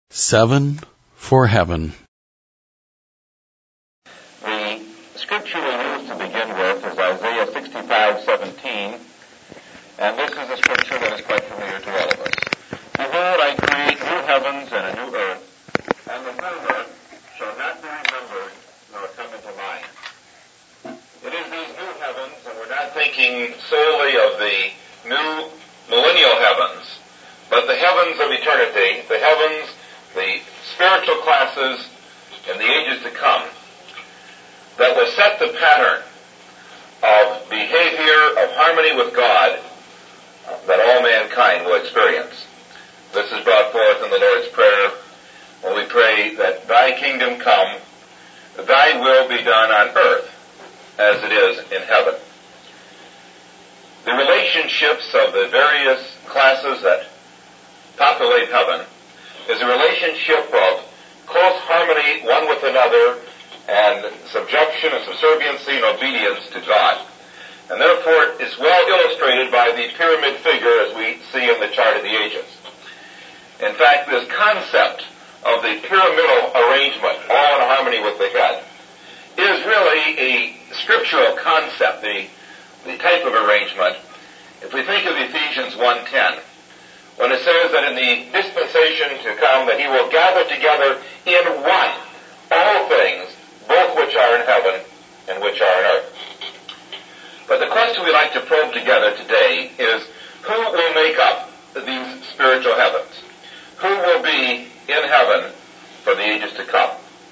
7 for Heaven. The scripture we use to begin with is Isaiah 65:17, and this is a scripture that is quite familiar to all of us. Behold, I create new heavens and a new earth, and the former shall not be remembered nor come into mind. It is these new heavens, and we're not thinking solely of the new millennial heavens, but the heavens of eternity, the heavens, the spiritual classes in the ages to come, that will set the pattern of behavior, of harmony with God, that all mankind will experience. This is brought forth in the Lord's Prayer when we pray that thy kingdom come, thy will be done on earth as it is in heaven. The relationships of the various classes that populate heaven is a relationship of close harmony one with another and subjection and subserviency and obedience to God. And therefore it's well illustrated by the pyramid figure as we see in the chart of the ages. In fact, this concept of the pyramidal arrangement, all in harmony with the head, is really a scriptural concept, the type of arrangement. If we think of Ephesians 1:10, when it says that in the dispensation to come that he will gather together in one all things, both which are in heaven and which are in earth. But the question we'd like to probe together today is, who will make up these spiritual heavens? Who will be in heaven for the ages to come?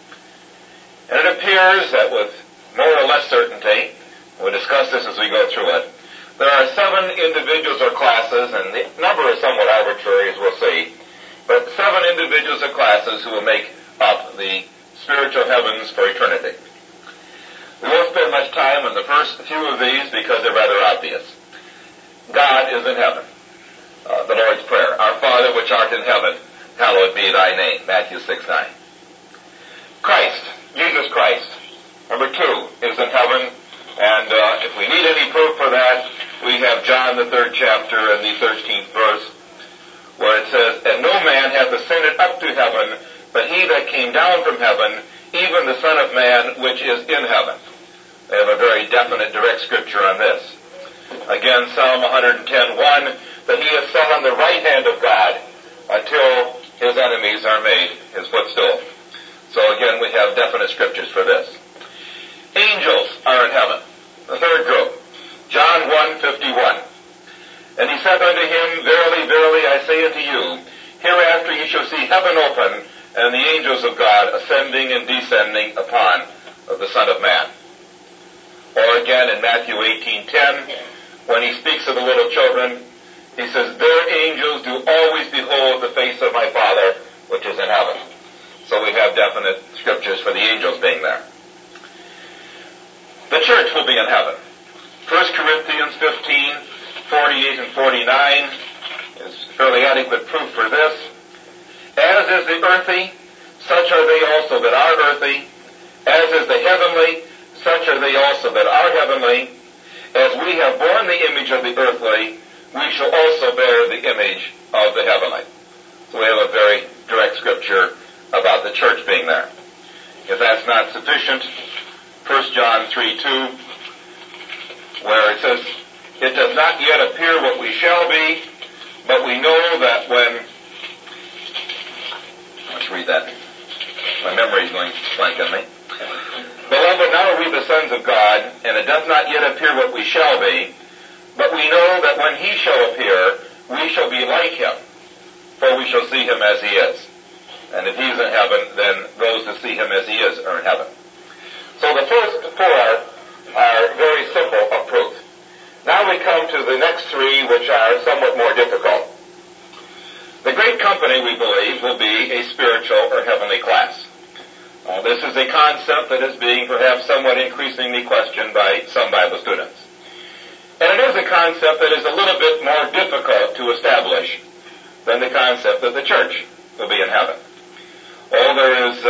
And it appears that with more or less certainty, we'll discuss this as we go through it, there are 7 individuals or classes, and the number is somewhat arbitrary, as we'll see, but 7 individuals or classes who will make up the spiritual heavens for eternity. We won't spend much time on the first few of these because they're rather obvious. God is in heaven. The Lord's Prayer, our Father which art in heaven, hallowed be thy name, Matthew 6:9. Christ, Jesus Christ, number 2, is in heaven. And if we need any proof for that, we have John the 3rd chapter and the 13th verse, where it says, and no man hath ascended up to heaven, but he that came down from heaven, even the Son of Man which is in heaven. They have a very definite, direct scripture on this. Again, Psalm 110:1, that he is set on the right hand of God until his enemies are made his footstool. So again, we have definite scriptures for this. Angels are in heaven, the third group. John 1:51. And he said unto him, verily, verily, I say unto you, hereafter ye shall see heaven open, and the angels of God ascending and descending upon the Son of Man. Or again in Matthew 18:10, when he speaks of the little children, he says, their angels do always behold the face of my Father, which is in heaven. So we have definite scriptures for the angels being there. The church will be in heaven. 1 Corinthians 15:48 and 49 is fairly adequate proof for this. As is the earthy, such are they also that are earthy. As is the heavenly, such are they also that are heavenly. As we have borne the image of the earthly, we shall also bear the image of the heavenly. So we have a very direct scripture about the church being there. If that's not sufficient, 1 John 3:2, where it says, it does not yet appear what we shall be, but we know that when... Let's read that. My memory is going blank on me. Beloved, now are we the sons of God, and it does not yet appear what we shall be, but we know that when he shall appear, we shall be like him, for we shall see him as he is. And if he is in heaven, then those that see him as he is are in heaven. So the first 4 are very simple of proof. Now we come to the next 3, which are somewhat more difficult. The great company, we believe, will be a spiritual or heavenly class. This is a concept that is being perhaps somewhat increasingly questioned by some Bible students. And it is a concept that is a little bit more difficult to establish than the concept that the church will be in heaven. There is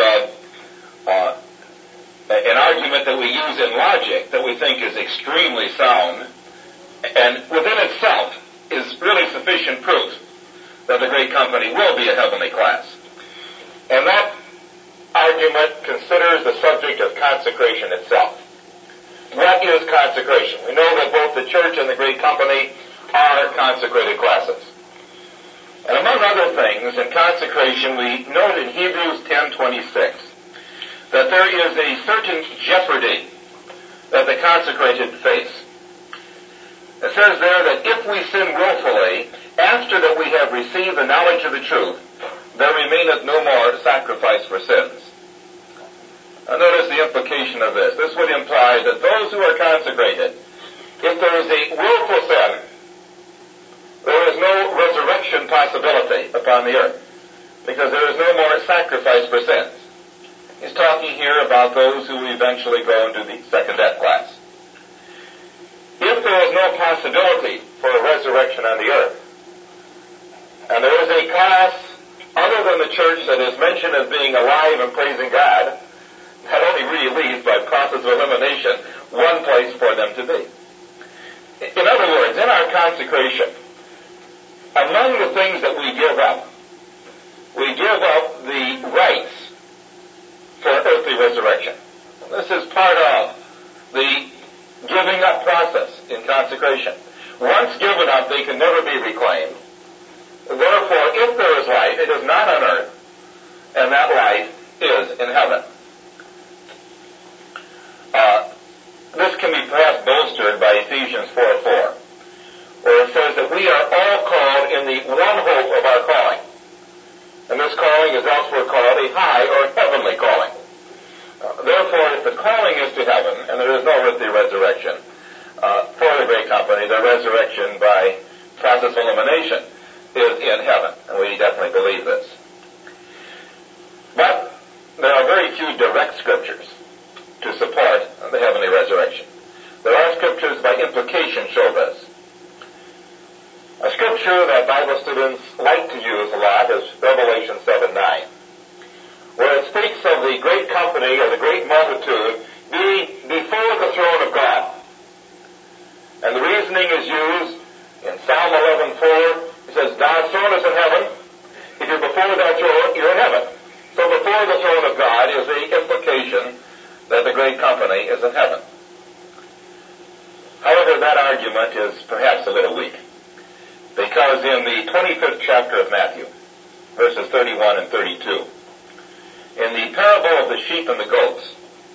an argument that we use in logic that we think is extremely sound, and within itself is really sufficient proof that the great company will be a heavenly class. And that argument considers the subject of consecration itself. What is consecration? We know that both the church and the great company are consecrated classes. And among other things, in consecration, we note in Hebrews 10:26 that there is a certain jeopardy that the consecrated face. It says there that if we sin willfully, after that we have received the knowledge of the truth, there remaineth no more sacrifice for sins. Now notice the implication of this. This would imply that those who are consecrated, if there is a willful sin, there is no resurrection possibility upon the earth, because there is no more sacrifice for sins. He's talking here about those who eventually go into the second death class. If there is no possibility for a resurrection on the earth, and there is a class other than the church that is mentioned as being alive and praising God, that only really leaves, by process of elimination, one place for them to be. In other words, in our consecration, among the things that we give up the rights for earthly resurrection. This is part of the giving up process in consecration. Once given up, they can never be reclaimed. Therefore, if there is life, it is not on earth, and that life is in heaven. This can be perhaps bolstered by Ephesians 4:4, where it says that we are all called in the one hope of our calling. And this calling is elsewhere called a high or heavenly calling. Therefore, if the calling is to heaven, and there is no earthly resurrection, for the great company, the resurrection by process of elimination is in heaven. And we definitely believe this. But there are very few direct scriptures to support the heavenly resurrection. There are scriptures by implication show this. A scripture that Bible students like to use a lot is Revelation 7:9, where it speaks of the great company or the great multitude being before the throne of God. And the reasoning is used in Psalm 11:4. It says, God's throne is in heaven. If you're before that throne, you're in heaven. So before the throne of God is the implication that the great company is in heaven. However, that argument is perhaps a little weak, because in the 25th chapter of Matthew, verses 31 and 32, in the parable of the sheep and the goats,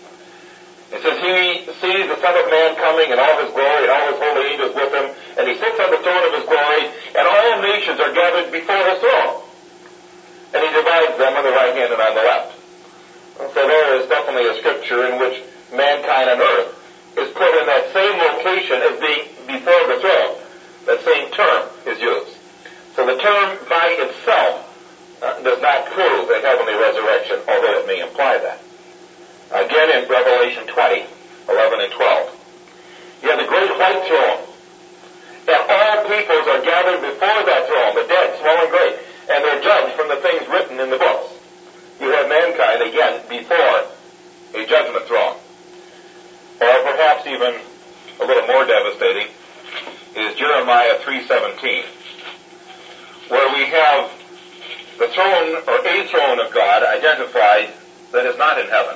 it says, he sees the Son of Man coming in all his glory and all his holy angels with him, and he sits on the throne of his glory, and all nations are gathered before his throne. And he divides them on the right hand and on the left. And so there is definitely a scripture in which mankind on earth is put in that same location as being before the throne. That same term is used. So the term by itself does not prove a heavenly resurrection, although it may imply that. Again in Revelation 20:11 and 12. You have the great white throne, and all peoples are gathered before that throne, the dead, small and great, and they're judged from the things written in the books. You have mankind, again, before a judgment throne. Or perhaps even a little more devastating is Jeremiah 3:17, where we have the throne, or a throne of God, identified that is not in heaven.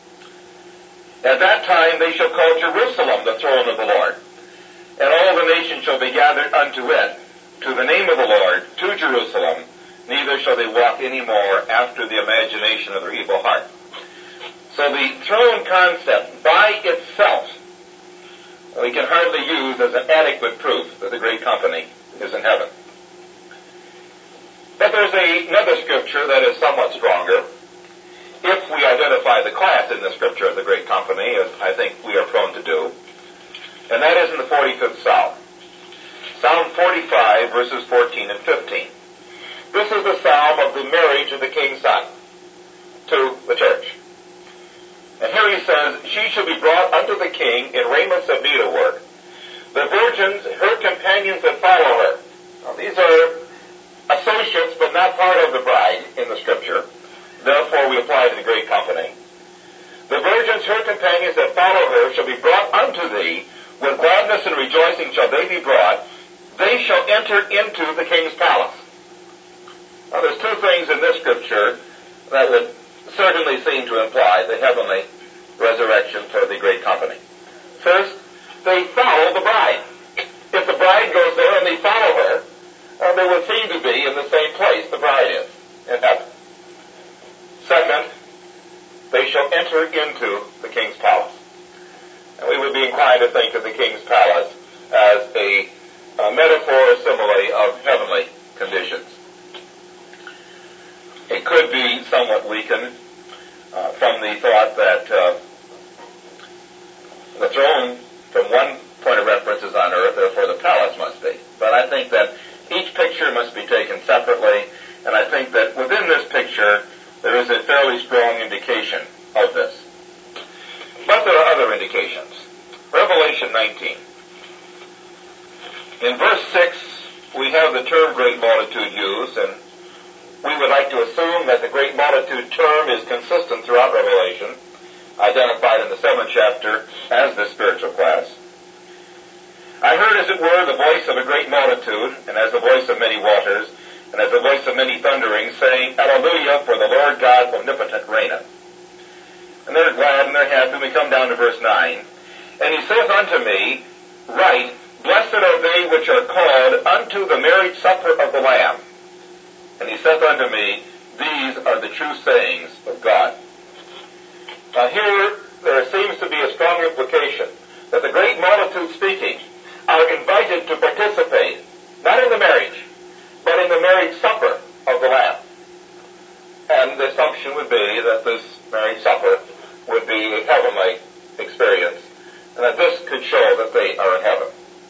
At that time they shall call Jerusalem the throne of the Lord, and all the nations shall be gathered unto it, to the name of the Lord, to Jerusalem, neither shall they walk any more after the imagination of their evil heart. So the throne concept by itself, we can hardly use as an adequate proof that the great company is in heaven. But there's another scripture that is somewhat stronger, if we identify the class in the scripture of the great company, as I think we are prone to do, and that is in the 45th Psalm. Psalm 45, verses 14 and 15. This is the psalm of the marriage of the king's son to the church. And here he says, she shall be brought unto the king in raiments of needlework, the virgins, her companions that follow her. Now, these are associates, but not part of the bride in the scripture. Therefore, we apply to the great company. The virgins, her companions that follow her, shall be brought unto thee. With gladness and rejoicing shall they be brought. They shall enter into the king's palace. Now, there's two things in this scripture that would certainly seem to imply the heavenly resurrection for the great company. First, they follow the bride. If the bride goes there and they follow her, they would seem to be in the same place the bride is, in heaven. Second, they shall enter into the king's palace. And we would be inclined to think of the king's palace as a metaphor or simile of heavenly conditions. It could be somewhat weakened from the thought that the throne, from one point of reference, is on earth, therefore the palace must be. But I think that each picture must be taken separately, and I think that within this picture there is a fairly strong indication of this. But there are other indications. Revelation 19. In verse 6, we have the term great multitude used, and we would like to assume that the great multitude term is consistent throughout Revelation, identified in the 7th chapter as the spiritual class. I heard, as it were, the voice of a great multitude, and as the voice of many waters, and as the voice of many thunderings, saying, Hallelujah, for the Lord God omnipotent reigneth. And they're glad and they're happy. We come down to verse 9. And he saith unto me, Write, Blessed are they which are called unto the marriage supper of the Lamb. And he saith unto me, These are the true sayings of God. Now here there seems to be a strong implication that the great multitude speaking are invited to participate, not in the marriage, but in the marriage supper of the Lamb. And the assumption would be that this marriage supper would be a heavenly experience, and that this could show that they are in heaven.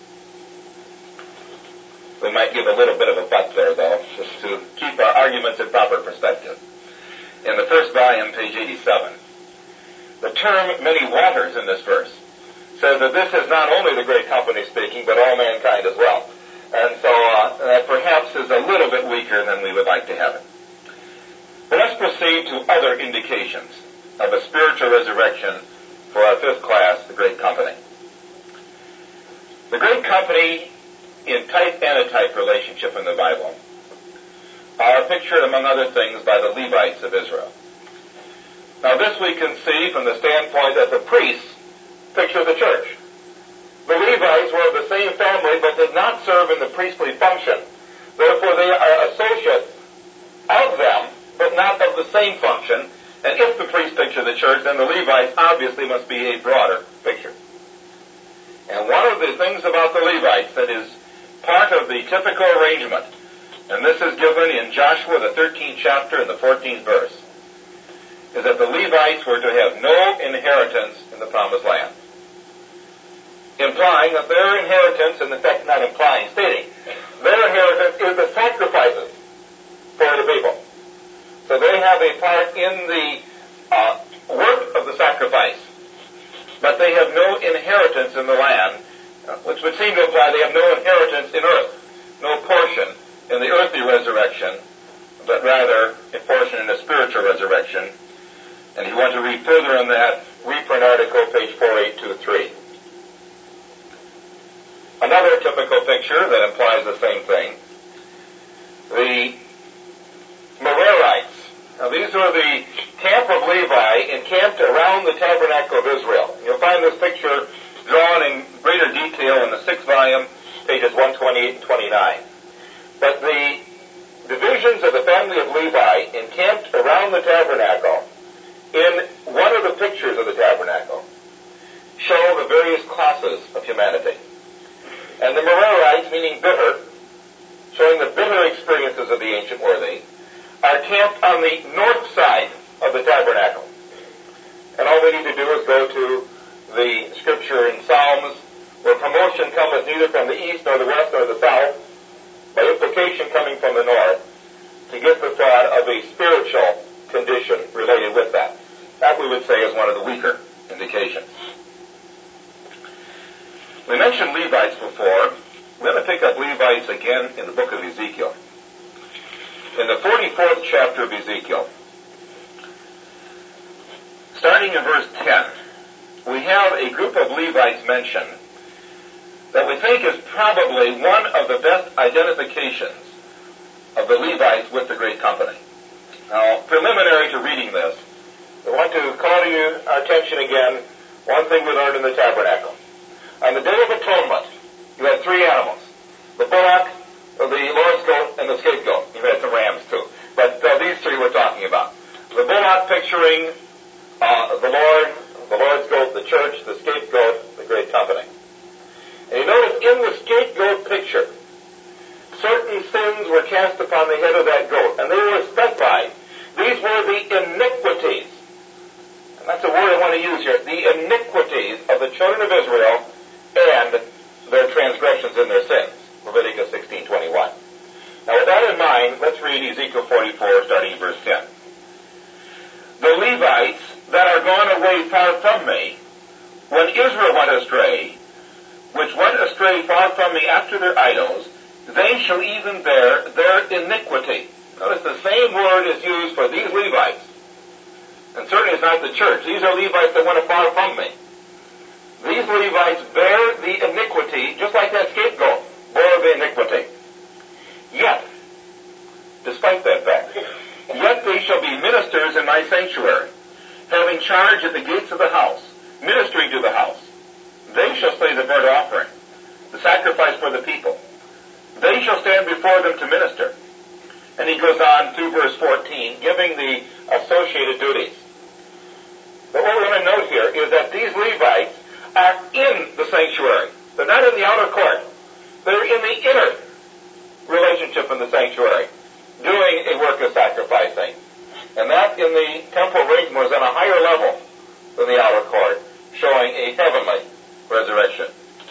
We might give a little bit of a but there, though, just to keep our arguments in proper perspective. In the first volume, page 87, the term many waters in this verse says that this is not only the great company speaking, but all mankind as well. And so that perhaps is a little bit weaker than we would like to have it. But let's proceed to other indications of a spiritual resurrection for our fifth class, the great company. The great company in type antitype relationship in the Bible are pictured, among other things, by the Levites of Israel. Now this we can see from the standpoint that the priests picture the church. The Levites were of the same family but did not serve in the priestly function. Therefore they are associates of them, but not of the same function. And if the priests picture the church, then the Levites obviously must be a broader picture. And one of the things about the Levites that is part of the typical arrangement, and this is given in Joshua, the 13th chapter and the 14th verse, is that the Levites were to have no inheritance in the promised land. Implying that their inheritance, and in fact not implying, stating, their inheritance is the sacrifices for the people. So they have a part in the work of the sacrifice, but they have no inheritance in the land, which would seem to imply they have no inheritance in earth, no portion in the earthly resurrection, but rather a portion in the spiritual resurrection. And if you want to read further on that, read for an article, page 4823. Another typical picture that implies the same thing, the Merarites. Now these are the camp of Levi encamped around the tabernacle of Israel. You'll find this picture drawn in greater detail in the 6th volume, pages 128 and 29. But the divisions of the family of Levi encamped around the tabernacle in one of the pictures of the tabernacle show the various classes of humanity. And the Merarites, meaning bitter, showing the bitter experiences of the ancient worthy, are camped on the north side of the tabernacle. And all we need to do is go to the scripture in Psalms, where promotion cometh neither from the east nor the west nor the south, by implication coming from the north, to get the thought of a spiritual condition related with that. That we would say is one of the weaker indications. We mentioned Levites before. We're going to pick up Levites again in the book of Ezekiel. In the 44th chapter of Ezekiel, starting in verse 10, we have a group of Levites mentioned that we think is probably one of the best identifications of the Levites with the great company. Now, preliminary to mention again one thing we learned in the tabernacle. On the Day of Atonement, you had three animals: the bullock, the Lord's goat, and the scapegoat. You had some rams too, but these three we're talking about. The bullock picturing the Lord's goat, the church, the scapegoat, the great company. And you notice in the scapegoat picture, certain sins were cast upon the head of that goat, and they were specified. These were the iniquities. And that's a word I want to use here. The iniquities of the children of Israel and their transgressions and their sins. Leviticus 16:21. Now with that in mind, let's read Ezekiel 44, starting in verse 10. The Levites that are gone away far from me, when Israel went astray, which went astray far from me after their idols, they shall even bear their iniquity. Notice the same word is used for these Levites. And certainly it's not the church. These are Levites that went afar from me. These Levites bear the iniquity, just like that scapegoat bore the iniquity. Yet, despite that fact, yet they shall be ministers in my sanctuary, having charge at the gates of the house, ministering to the house. They shall slay the burnt offering, the sacrifice for the people. They shall stand before them to minister. And he goes on through verse 14, giving the associated duties. But what we want to note here is that these Levites are in the sanctuary. They're not in the outer court. They're in the inner relationship in the sanctuary, doing a work of sacrificing. And that in the temple arrangement was on a higher level than the outer court, showing a heavenly resurrection.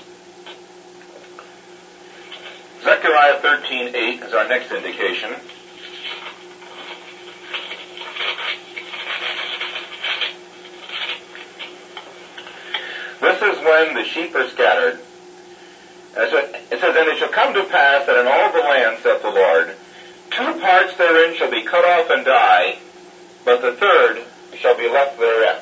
Zechariah 13:8 is our next indication. This is when the sheep are scattered. It says, and it shall come to pass that in all the land, saith the Lord, 2 parts therein shall be cut off and die, but the third shall be left therein.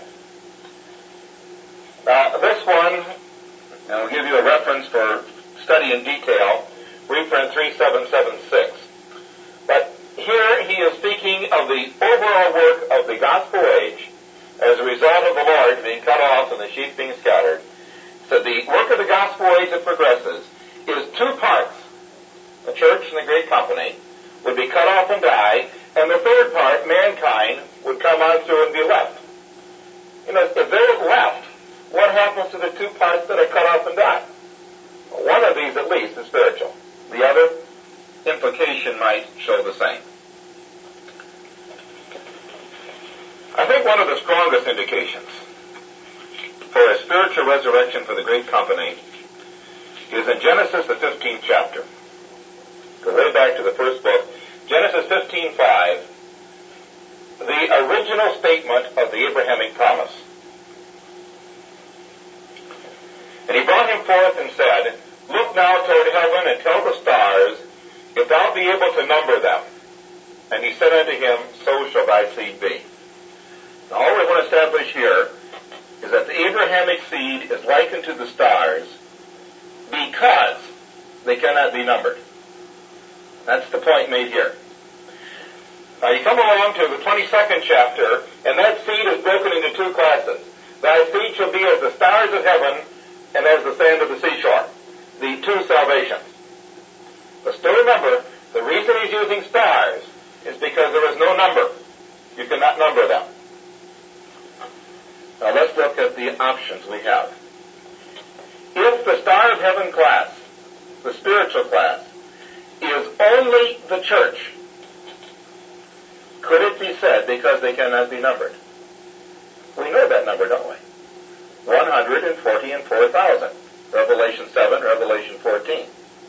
Now, this one, and I'll give you a reference for study in detail, reprint 3776. But here he is speaking of the overall work of the gospel age as a result of the Lord being cut off and the sheep being scattered. So the work of the gospel age that progresses is 2 parts. The church and the great company would be cut off and die, and the third part, mankind, would come on through and be left. You know, if they're left, what happens to the 2 parts that are cut off and die? Well, one of these at least is spiritual. The other implication might show the same. I think one of the strongest indications for a spiritual resurrection for the great company is in Genesis, the 15th chapter. Go way back to the first book. Genesis 15:5, the original statement of the Abrahamic promise. And he brought him forth and said, Look now toward heaven and tell the stars, if thou be able to number them. And he said unto him, So shall thy seed be. Now all we want to establish here is that the Abrahamic seed is likened to the stars because they cannot be numbered. That's the point made here. Now you come along to the 22nd chapter, and that seed is broken into 2 classes. Thy seed shall be as the stars of heaven and as the sand of the seashore. The 2 salvations. But still remember, the reason he's using stars is because there is no number. You cannot number them. Now let's look at the options we have. If the star of heaven class, the spiritual class, is only the church, could it be said because they cannot be numbered? We know that number, don't we? 144,000. Revelation 7, Revelation 14.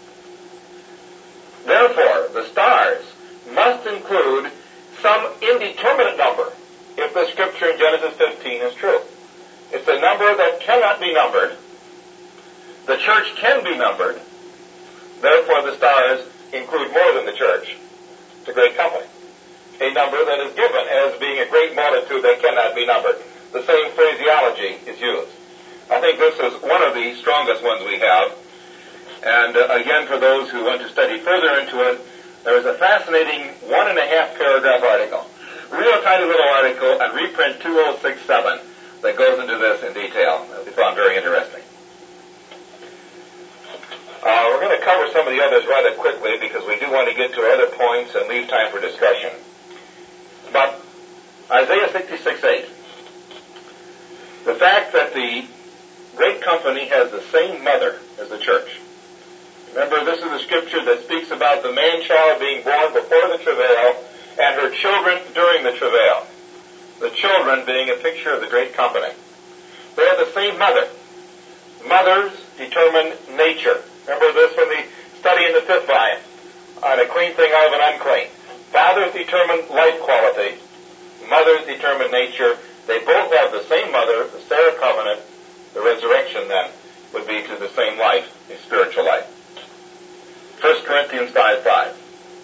Therefore, the stars must include some indeterminate number if the scripture in Genesis 15 is true. It's a number that cannot be numbered. The church can be numbered. Therefore, the stars include more than the church. It's a great company. A number that is given as being a great multitude that cannot be numbered. The same phraseology is used. I think this is one of the strongest ones we have. And again, for those who want to study further into it, there is a fascinating 1.5 paragraph article. Real tiny little article on reprint 2067 that goes into this in detail. We found very interesting. We're going to cover some of the others rather quickly because we do want to get to other points and leave time for discussion. But Isaiah 66:8. The fact that the great company has the same mother as the church. Remember, this is the scripture that speaks about the man-child being born before the travail and her children during the travail. The children being a picture of the great company. They have the same mother. Mothers determine nature. Remember this from the study in the 5th volume on a clean thing out of an unclean. Fathers determine life quality. Mothers determine nature. They both have the same mother, the Sarah covenant. The resurrection then would be to the same life, the spiritual life. 1 Corinthians 5:5.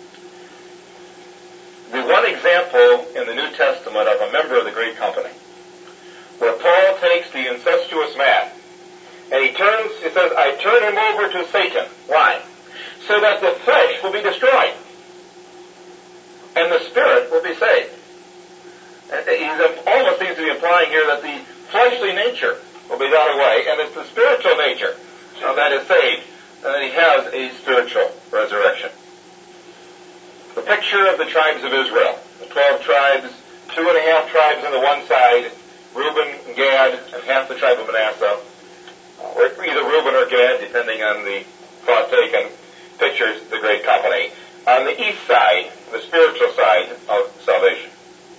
The one example in the New Testament of a member of the great company where Paul takes the incestuous man and he says, I turn him over to Satan. Why? So that the flesh will be destroyed and the spirit will be saved. And he almost seems to be implying here that the fleshly nature will be done away, and it's the spiritual nature that is saved, and that he has a spiritual resurrection. The picture of the tribes of Israel, the 12 tribes, 2.5 tribes on the one side, Reuben, Gad, and half the tribe of Manasseh, or either Reuben or Gad, depending on the thought taken, pictures the great company. On the east side, the spiritual side of salvation.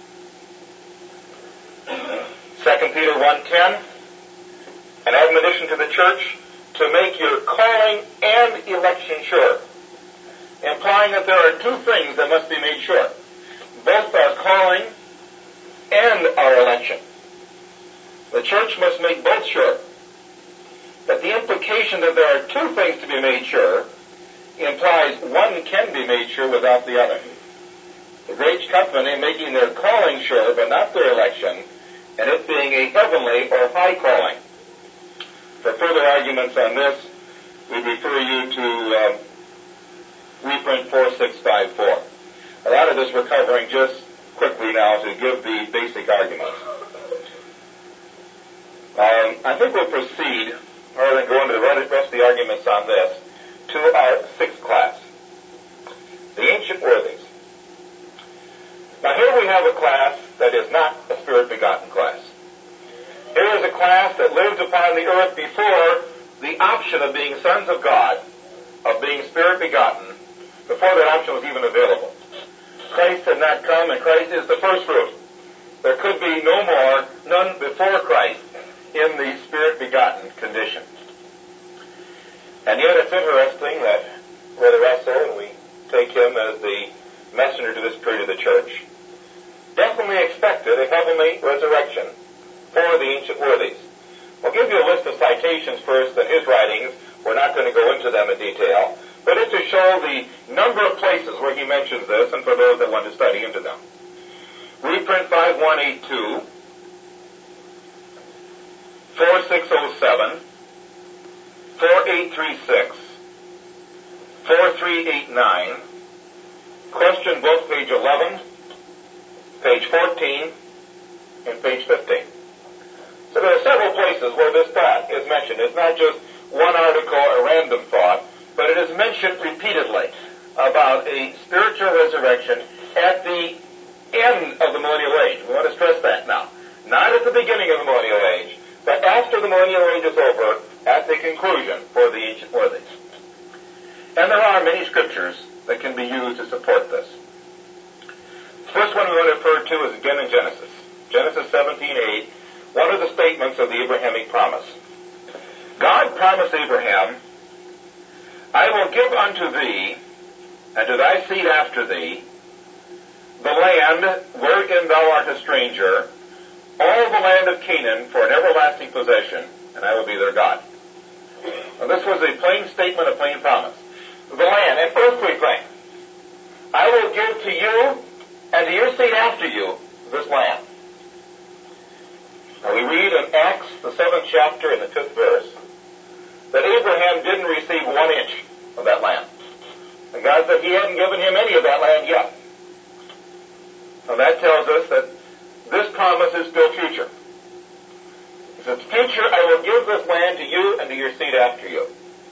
2 Peter 1:10, an admonition to the church to make your calling and election sure, implying that there are two things that must be made sure, both our calling and our election. The church must make both sure. But the implication that there are two things to be made sure implies one can be made sure without the other. The great company making their calling sure, but not their election, and it being a heavenly or high calling. For further arguments on this, we refer you to reprint 4654. A lot of this we're covering just quickly now to give the basic arguments. I think we'll proceed, rather than go into the rest of the arguments on this, to our 6th class, the ancient worthies. Now here we have a class that is not a spirit-begotten class. Here is a class that lived upon the earth before the option of being sons of God, of being spirit-begotten, before that option was even available. Christ had not come, and Christ is the first fruit. There could be none before Christ in the spirit-begotten condition. And yet it's interesting that Brother Russell, and we take him as the messenger to this period of the church, definitely expected a heavenly resurrection for the ancient worthies. I'll give you a list of citations first in his writings. We're not going to go into them in detail, but it's to show the number of places where he mentions this, and for those that want to study into them. Reprint 5182, 4607, 4836, 4389, question book page 11, page 14, and page 15. So there are several places where this thought is mentioned. It's not just one article, a random thought, but it is mentioned repeatedly about a spiritual resurrection at the end of the millennial age. We want to stress that now. Not at the beginning of the millennial age, but after the millennial age is over, at the conclusion for the ancient worthies. And there are many scriptures that can be used to support this. The first one we want to refer to is again in Genesis. Genesis 17:8, one of the statements of the Abrahamic promise. God promised Abraham, I will give unto thee, and to thy seed after thee, the land wherein thou art a stranger, all the land of Canaan for an everlasting possession, and I will be their God. Now, this was a plain statement, a plain promise. The land, an earthly thing. I will give to you and to your seed after you this land. Now we read in Acts, the 7th chapter and the 5th verse, that Abraham didn't receive 1 inch of that land. And God said he hadn't given him any of that land yet. Now that tells us that this promise is still future. He says, future, I will give this land to you and to your seed after you.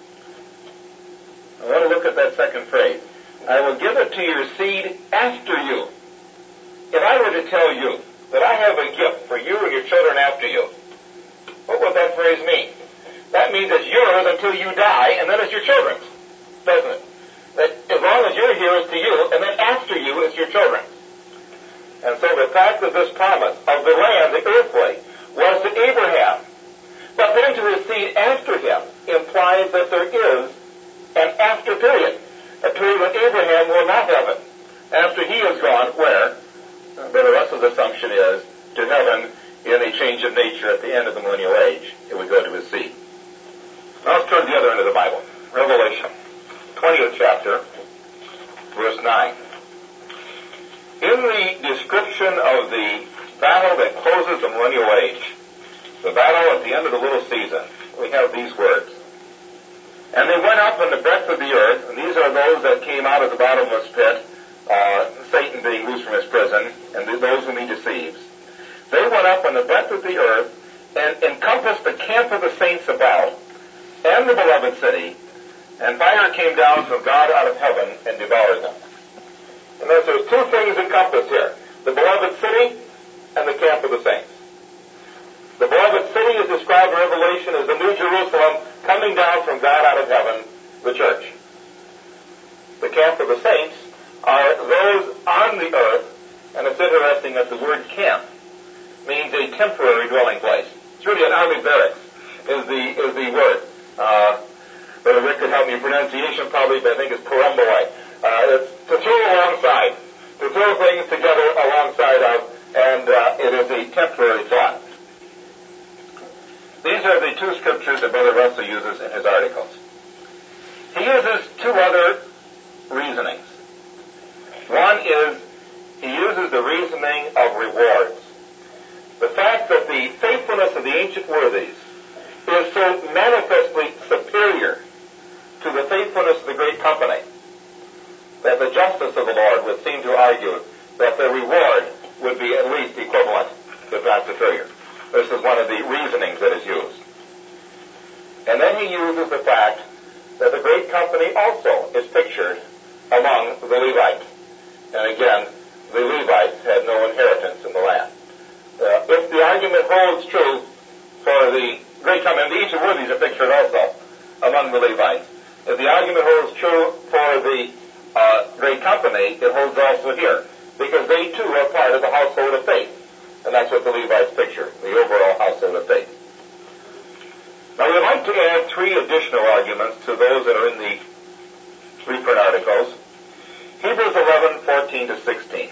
I want to look at that second phrase. I will give it to your seed after you. If I were to tell you that I have a gift for you and your children after you, what would that phrase mean? That means it's yours until you die, and then it's your children's, doesn't it? That as long as you're here, it's to you, and then after you, it's your children. And so the fact that this promise of the land, the earthly, was to Abraham, but then to his seed after him, implies that there is an after period, a period when Abraham will not have it. After he is gone, where? Brother Russell's assumption is to heaven in a change of nature at the end of the millennial age. It would go to his seed. Now let's turn to the other end of the Bible. Revelation, 20th chapter, verse 9. In the description of the battle that closes the millennial age, the battle at the end of the little season, we have these words. And they went up in the breadth of the earth, and these are those that came out of the bottomless pit, Satan being loosed from his prison, and those whom he deceives. They went up in the breadth of the earth and encompassed the camp of the saints about, and the beloved city, and fire came down from God out of heaven and devoured them. And there's two things encompassed here. The beloved city and the camp of the saints. The beloved city is described in Revelation as the New Jerusalem coming down from God out of heaven, the church. The camp of the saints are those on the earth, and it's interesting that the word camp means a temporary dwelling place. It's really an army barracks is the word. Brother Rick could help me in pronunciation probably, but I think it's parumbalai. It's to throw alongside, to throw things together alongside of, and it is a temporary thought. These are the two scriptures that Brother Russell uses in his articles. He uses two other reasonings. One is he uses the reasoning of rewards. The fact that the faithfulness of the ancient worthies is so manifestly superior to the faithfulness of the great company that the justice of the Lord would seem to argue that the reward would be at least equivalent, if not superior. This is one of the reasonings that is used. And then he uses the fact that the great company also is pictured among the Levites. And again, the Levites had no inheritance in the land. If the argument holds true for the great company, and the ancient worthies are pictured also among the Levites. If the argument holds true for the great company, it holds also here, because they too are part of the household of faith. And that's what the Levites picture, the overall household of faith. Now we'd like to add three additional arguments to those that are in the reprint articles. Hebrews 11:14-16.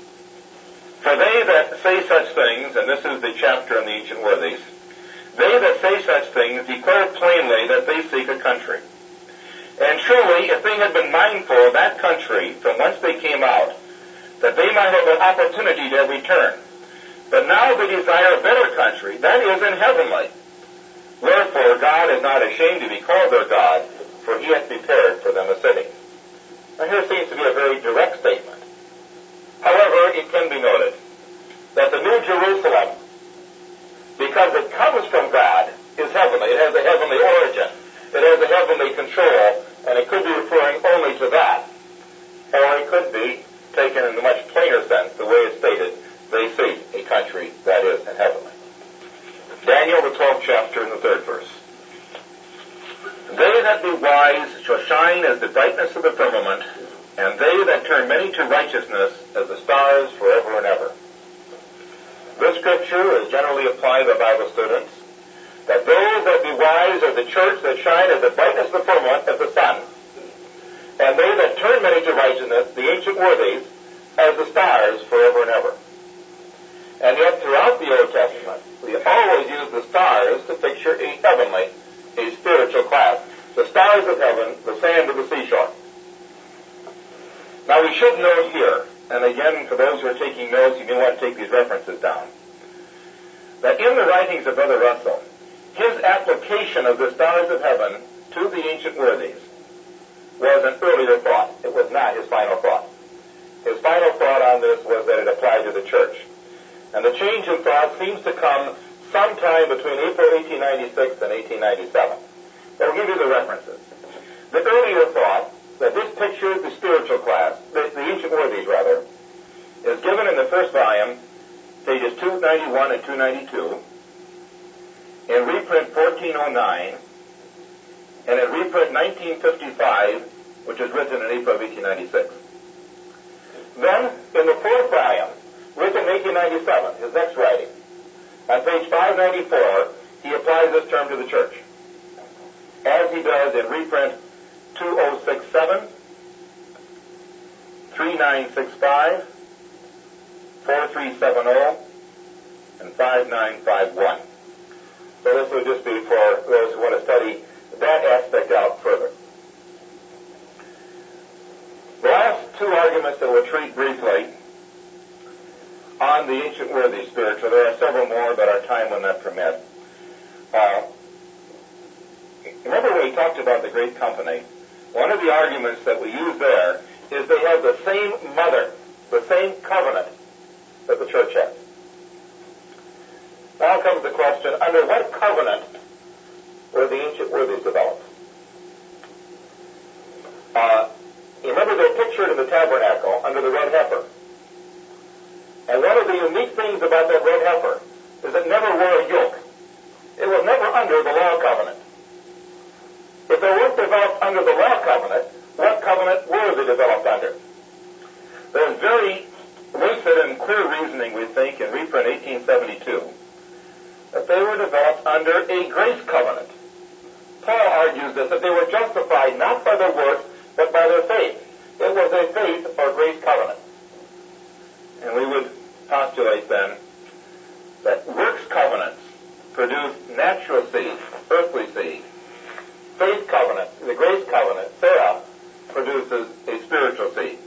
For they that say such things, and this is the chapter on the ancient worthies, they that say such things declare plainly that they seek a country. And truly, if they had been mindful of that country from whence they came out, that they might have an opportunity to return. But now they desire a better country, that is in heavenly. Wherefore God is not ashamed to be called their God, for he hath prepared for them a city. Now here seems to be a very direct statement. However, it can be noted that the New Jerusalem, because it comes from God, is heavenly. It has a heavenly origin. It has a heavenly control, and it could be referring only to that. Or it could be taken in a much plainer sense, the way it's stated, they seek a country that is in heavenly. Daniel, the 12th chapter, and the 3rd verse. They that be wise shall shine as the brightness of the firmament, and they that turn many to righteousness as the stars forever and ever. This scripture is generally applied by Bible students, that those that be wise are the church that shine as the brightness of the firmament as the sun, and they that turn many to righteousness, the ancient worthies, as the stars forever and ever. And yet throughout the Old Testament, we always use the stars to picture a heavenly, a spiritual class. The stars of heaven, the sand of the seashore. Now we should note here, and again for those who are taking notes, you may want to take these references down, that in the writings of Brother Russell, his application of the stars of heaven to the ancient worthies was an earlier thought. It was not his final thought. His final thought on this was that it applied to the church. And the change in thought seems to come sometime between April 1896 and 1897. I'll give you the references. The earlier thought that this picture, the spiritual class, the ancient worthies rather, is given in the first volume, pages 291 and 292, in reprint 1409, and in reprint 1955, which is written in April of 1896. Then, in the fourth volume, written in 1897, his next writing, on page 594, he applies this term to the church, as he does in reprint 2067, 3965, 4370, and 5951. So this would just be for those who want to study that aspect out further. The last two arguments that we'll treat briefly on the ancient worthy spiritual. There are several more, but our time will not permit. Remember when we talked about the Great Company? One of the arguments that we use there is they have the same mother, the same covenant that the church has. Now comes the question, under what covenant were the ancient worthies developed? You remember they're pictured in the tabernacle under the red heifer. And one of the unique things about that red heifer is it never wore a yoke. It was never under the law covenant. If they weren't developed under the law covenant, what covenant were they developed under? There's very lucid and clear reasoning, we think, in reprint 1872, that they were developed under a grace covenant. Paul argues this, that they were justified not by their works, but by their faith. It was a faith or grace covenant. And we would postulate then that works covenants produce natural seed, earthly seed. Faith covenant, the grace covenant, Sarah, produces a spiritual seed.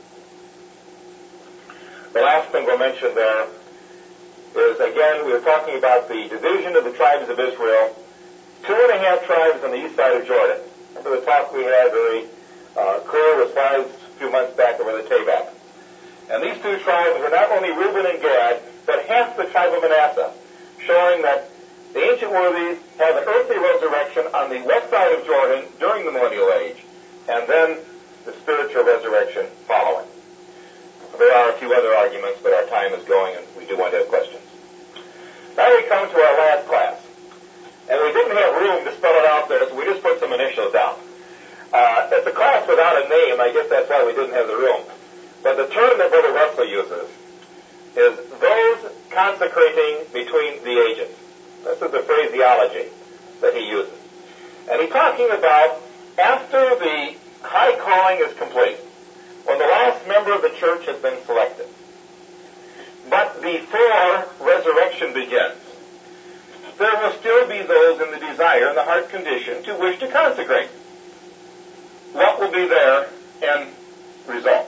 The last thing we'll mention there is, again, we were talking about the division of the tribes of Israel. 2.5 tribes on the east side of Jordan. Remember the talk we had very clear with slides a few months back over the Tabak. And these two tribes were not only Reuben and Gad, but half the tribe of Manasseh, showing that the ancient worthies have an earthly resurrection on the west side of Jordan during the millennial age, and then the spiritual resurrection following. There are a few other arguments, but our time is going, and we do want to have questions. Now we come to our last class. And we didn't have room to spell it out there, so we just put some initials down. It's a class without a name. I guess that's why we didn't have the room. But the term that Brother Russell uses is those consecrating between the ages. This is the phraseology that he uses. And he's talking about after the high calling is complete, when the last member of the church has been selected, but before resurrection begins, there will still be those in the desire and the heart condition to wish to consecrate. What will be their end result?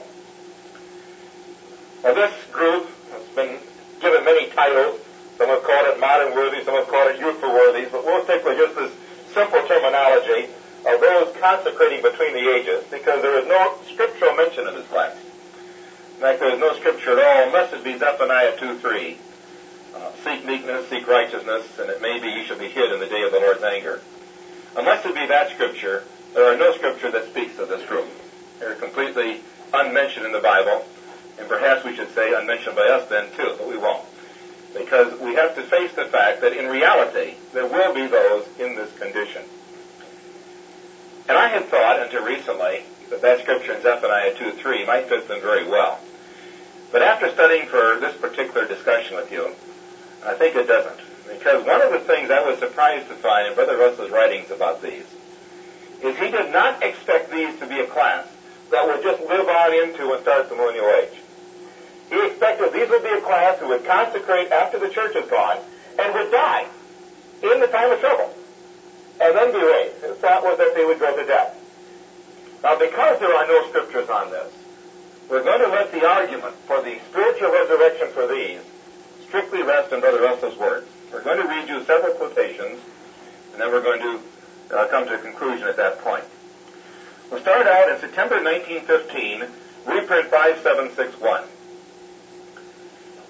Now this group has been given many titles. Some have called it modern worthies, some have called it youthful worthies, but we'll stick with just this simple terminology of those consecrating between the ages, because there is no scriptural mention in this class. In fact, there is no scripture at all, unless it be Zephaniah 2:3. Seek meekness, seek righteousness, and it may be you shall be hid in the day of the Lord's anger. Unless it be that scripture, there are no scripture that speaks of this group. They're completely unmentioned in the Bible, and perhaps we should say unmentioned by us then too, but we won't. Because we have to face the fact that in reality, there will be those in this condition. And I had thought until recently that scripture in Zephaniah 2:3 might fit them very well. But after studying for this particular discussion with you, I think it doesn't. Because one of the things I was surprised to find in Brother Russell's writings about these is he did not expect these to be a class that would just live on into and start the millennial age. He expected these would be a class who would consecrate after the church is gone and would die in the time of trouble and then be raised. His thought was that they would go to death. Now, because there are no scriptures on this, we're going to let the argument for the spiritual resurrection for these strictly rest in Brother Russell's words. We're going to read you several quotations, and then we're going to come to a conclusion at that point. We'll start out in September 1915, reprint 5761.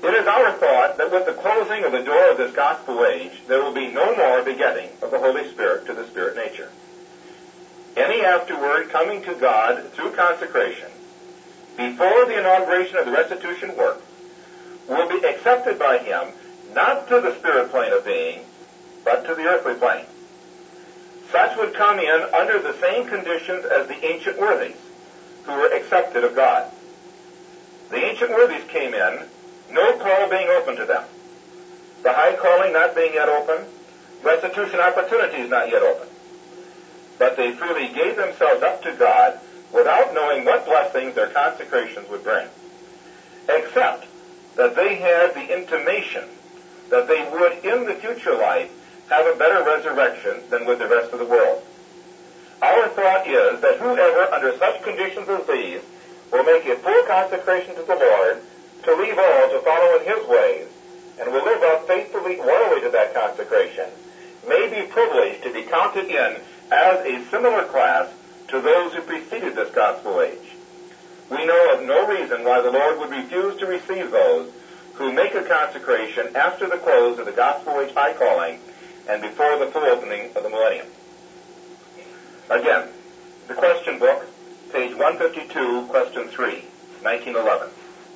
It is our thought that with the closing of the door of this gospel age, there will be no more begetting of the Holy Spirit to the Spirit nature. Any afterward coming to God through consecration, before the inauguration of the restitution work, will be accepted by him not to the spirit plane of being, but to the earthly plane. Such would come in under the same conditions as the ancient worthies, who were accepted of God. The ancient worthies came in, no call being open to them. The high calling not being yet open, restitution opportunities not yet open. But they freely gave themselves up to God without knowing what blessings their consecrations would bring, except that they had the intimation that they would in the future life have a better resurrection than with the rest of the world. Our thought is that whoever under such conditions as these will make a full consecration to the Lord, to leave all to follow in his ways, and will live up faithfully, loyally to that consecration, may be privileged to be counted in as a similar class to those who preceded this gospel age. We know of no reason why the Lord would refuse to receive those who make a consecration after the close of the gospel age high calling and before the full opening of the millennium. Again, the question book, page 152, question 3, 1911.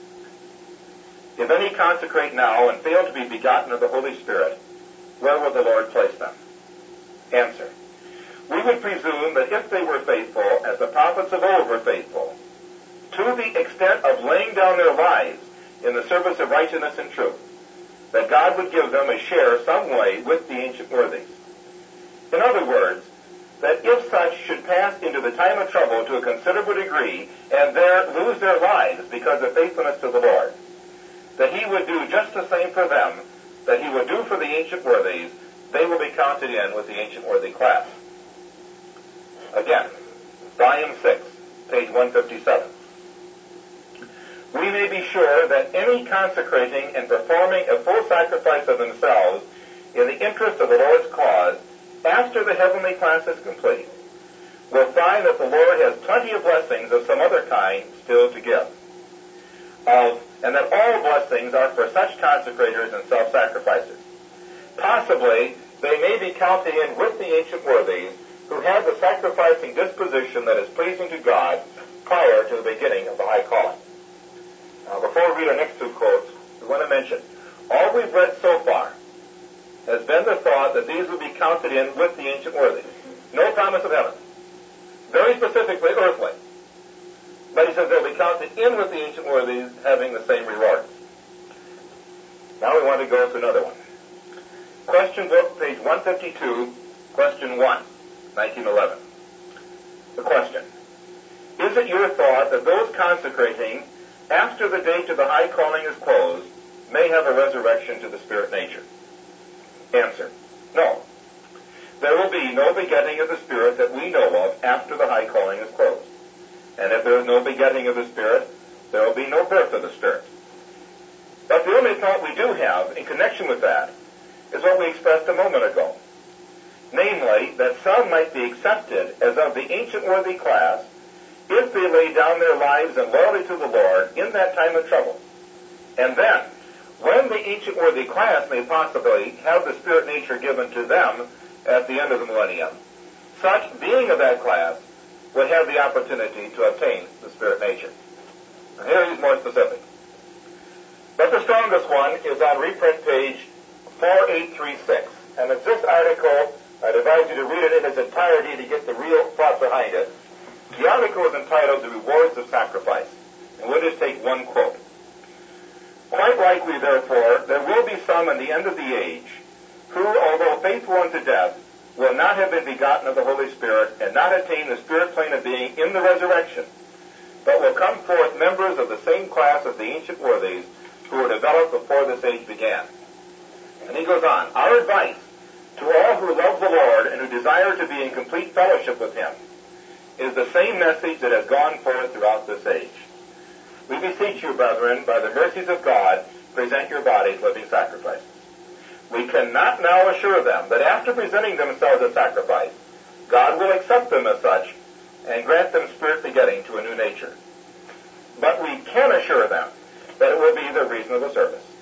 If any consecrate now and fail to be begotten of the Holy Spirit, where will the Lord place them? Answer. We would presume that if they were faithful, as the prophets of old were faithful, to the extent of laying down their lives in the service of righteousness and truth, that God would give them a share some way with the ancient worthies. In other words, that if such should pass into the time of trouble to a considerable degree and there lose their lives because of faithfulness to the Lord, that he would do just the same for them that he would do for the ancient worthies. They will be counted in with the ancient worthy class. Again, volume 6, page 157. We may be sure that any consecrating and performing a full sacrifice of themselves in the interest of the Lord's cause after the heavenly class is complete will find that the Lord has plenty of blessings of some other kind still to give. And that all blessings are for such consecrators and self-sacrificers. Possibly, they may be counted in with the ancient worthies who have the sacrificing disposition that is pleasing to God prior to the beginning of the high calling. Now, before we read our next two quotes, we want to mention, all we've read so far has been the thought that these will be counted in with the ancient worthies. No promise of heaven. Very specifically, earthly. But he says they'll be counted in with the ancient worthies having the same rewards. Now we want to go to another one. Question book, page 152, question 1, 1911. The question, is it your thought that those consecrating after the date of the high calling is closed may have a resurrection to the spirit nature? Answer, no. There will be no begetting of the Spirit that we know of after the high calling is closed. And if there is no begetting of the Spirit, there will be no birth of the Spirit. But the only thought we do have in connection with that is what we expressed a moment ago. Namely, that some might be accepted as of the ancient worthy class if they lay down their lives in loyalty to the Lord in that time of trouble. And then, when the ancient worthy class may possibly have the Spirit nature given to them at the end of the millennium, such being of that class would have the opportunity to obtain the Spirit nature. Now, here he's more specific. But the strongest one is on reprint page 4836. And it's this article, I'd advise you to read it in its entirety to get the real thought behind it. The article is entitled The Rewards of Sacrifice. And we'll just take one quote. Quite likely, therefore, there will be some in the end of the age who, although faithful unto death, will not have been begotten of the Holy Spirit and not attain the spirit plane of being in the resurrection, but will come forth members of the same class as the ancient worthies who were developed before this age began. And he goes on, our advice to all who love the Lord and who desire to be in complete fellowship with him is the same message that has gone forth throughout this age. We beseech you, brethren, by the mercies of God, present your bodies living sacrifices. We cannot now assure them that after presenting themselves as sacrifice, God will accept them as such and grant them spirit begetting to a new nature. But we can assure them that it will be their reasonable service.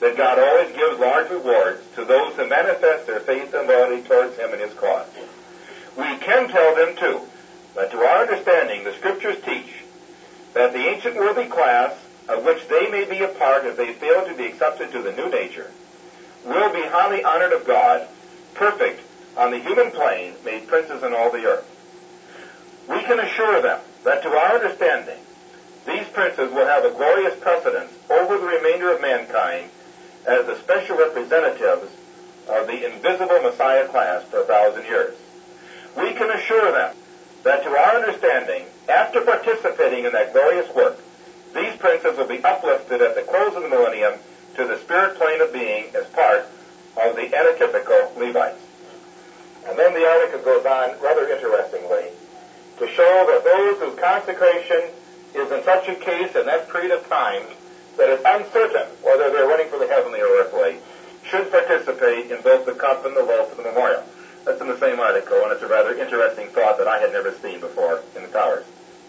that God always gives large rewards to those who manifest their faith and loyalty towards Him and His cause. We can tell them, too, that to our understanding, the Scriptures teach that the ancient worthy class, of which they may be a part if they fail to be accepted to the new nature, will be highly honored of God, perfect on the human plane, made princes in all the earth. We can assure them that to our understanding, these princes will have a glorious precedence over the remainder of mankind as the special representatives of the invisible Messiah class for 1,000 years. We can assure them that to our understanding, after participating in that glorious work, these princes will be uplifted at the close of the millennium to the spirit plane of being as part of the antitypical Levites. And then the article goes on rather interestingly to show that those whose consecration is in such a case in that period of time that it's uncertain whether they're running for the heavenly or earthly, should participate in both the cup and the loaf of the memorial. That's in the same article, and it's a rather interesting thought that I had never seen before in the towers.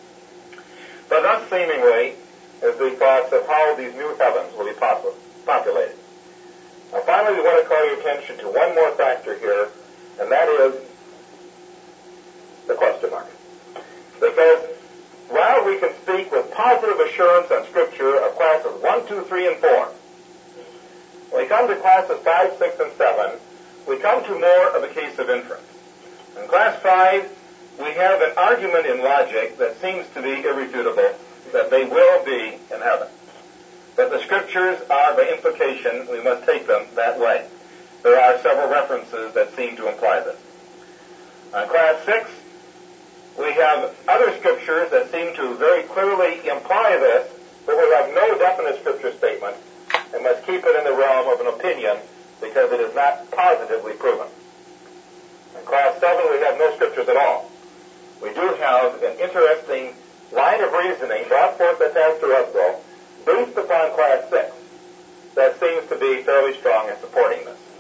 But thus, seemingly, is the thoughts of how these new heavens will be populated. Now, finally, we want to call your attention to one more factor here, and that is the question mark. Because while we can speak with positive assurance on Scripture of classes 1, 2, 3, and 4, when we come to classes 5, 6, and 7, we come to more of a case of inference. In class 5, we have an argument in logic that seems to be irrefutable, that they will be in heaven. But the Scriptures are, by implication, we must take them that way. There are several references that seem to imply this. On class 6, we have other Scriptures that seem to very clearly imply this, but we have no definite Scripture statement, and must keep it in the realm of an opinion because it is not positively proven. In class 7, we have no Scriptures at all. We do have an interesting line of reasoning brought forth by Pastor Russell based upon class 6 that seems to be fairly strong in supporting this.